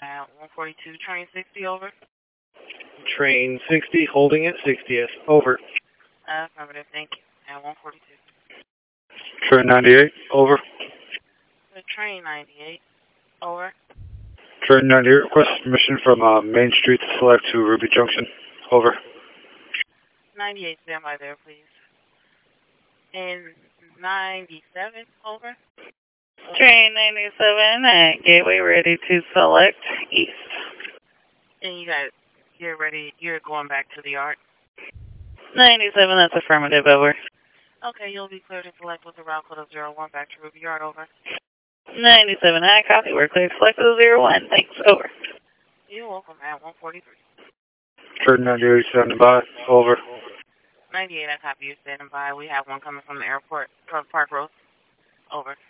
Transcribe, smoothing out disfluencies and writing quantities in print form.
142, train 60, over. Train 60, holding at 60th, over. Affirmative, thank you. At 142. Train 98, over. Train 98, over. Train 98, request permission from Main Street to select to Ruby Junction, over. 98, stand by there, please. And 97, over. Train 97 at Gateway, ready to select east. And you're ready, you're going back to the yard? 97, that's affirmative, over. Okay, you'll be cleared to select with the route code of 01 back to Ruby Yard, over. 97, I copy, we're clear to select with 01, thanks, over. You're welcome, at 143. Train 98, standing by, over. 98, I copy, you're standing by. We have one coming from the airport, from Park Road, over.